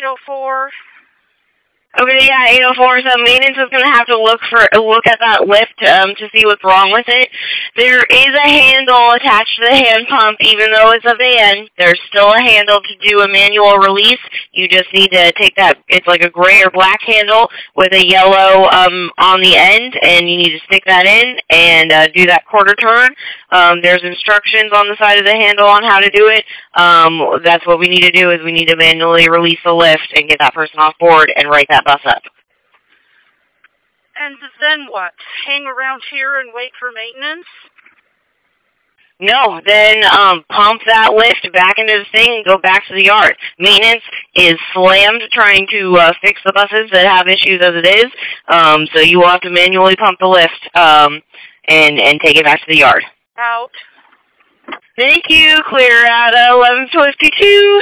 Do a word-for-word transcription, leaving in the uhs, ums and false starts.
eight oh four. Okay, yeah, eight oh four, so maintenance is going to have to look for look at that lift um, to see what's wrong with it. There is a handle attached to the hand pump, even though it's a van. There's still a handle to do a manual release. You just need to take that, it's like a gray or black handle with a yellow um, on the end, and you need to stick that in and uh, do that quarter turn. Um, there's instructions on the side of the handle on how to do it. Um, that's what we need to do, is we need to manually release the lift and get that person off board and write that bus up. And then what? Hang around here and wait for maintenance? No, then um, pump that lift back into the thing and go back to the yard. Maintenance is slammed trying to uh, fix the buses that have issues as it is, um, so you will have to manually pump the lift um, and, and take it back to the yard. Out. Thank you. Clear at eleven fifty-two.